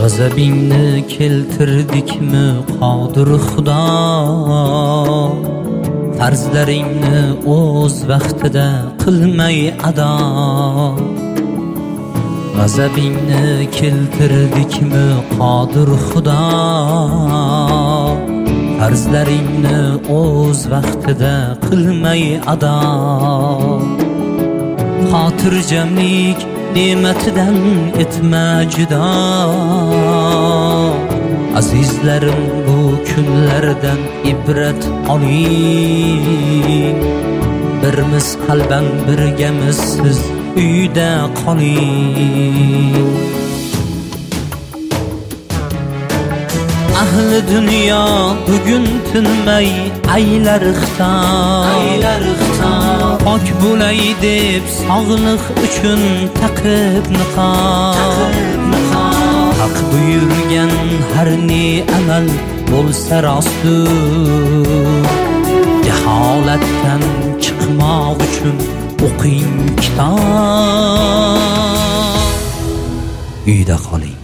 g'azabingni keltirdikmi qodir Xudo, farzlaringni o'z vaqtida qilmay ado. G'azabingni keltirdikmi qodir Xudo, farzlaringni o'z vaqtida qilmay ado. Xotirjamlik ne'matidan etma judo, azizlarim bu kunlardan ibrat oling. Birmiz qalban birgamiz siz uyda qoling. Ahli dunyo bugun tinmay aylar xitob, pok bo'lay deb sog'liq uchun taqib niqob. Haq buyurgan har ne amal bo'lsa rostdir, jaholatdan chiqmoq uchun o'qing kitob. Uyda qoling.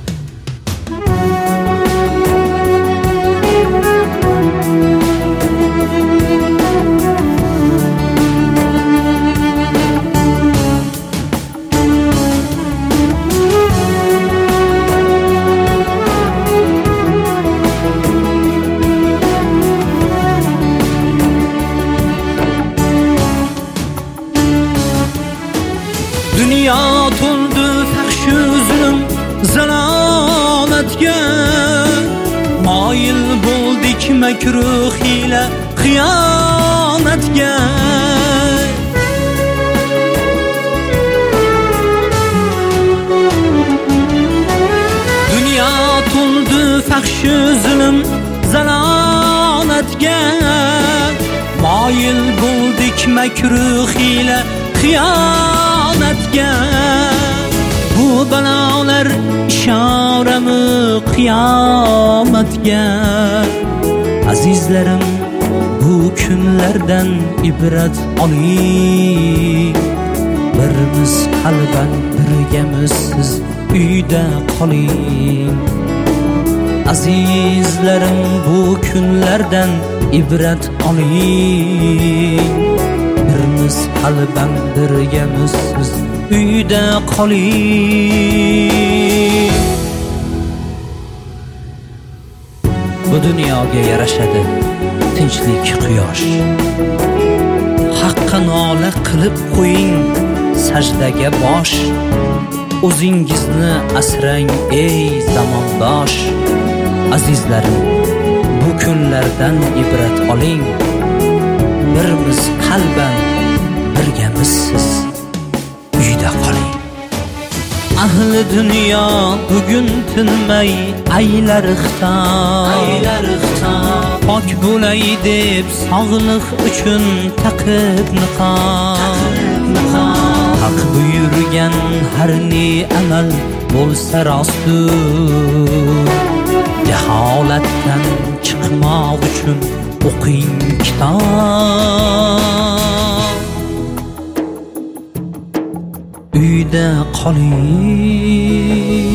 Dünya to'ldi fahshu zulm zalolatga, moyil bo'ldik makruh hiyla xiyonatga. Dünya to'ldi fahshu zulm zalolatga, moyil bo'ldik makruh hiyla xiyonatga. Bu balolar ishorami qiyomatga. Azizlarim bu kunlardan ibrat oling. Birimiz qalban birgamiz siz uyda qoling. Azizlarim bu kunlardan ibrat oling. Birimiz qalban birgamiz siz uyda qoling. Bu dunyoga yarashadi tinchlik quyosh. Haqqa nola qilib qo'ying sajdaga bosh. O'zingizni asrang ey zamondosh. Azizlarim bu kunlardan ibrat oling. Birimiz qalban birgamiz siz uyda qoling. Ahli dunyo bugun tinmay aylar xitob, pok bo'lay deb sog'liq uchun taqib niqob. Haq buyurgan har ne amal bo'lsa rostdir, jaholatdan chiqmoq uchun o'qing kitob. Uyda qoling.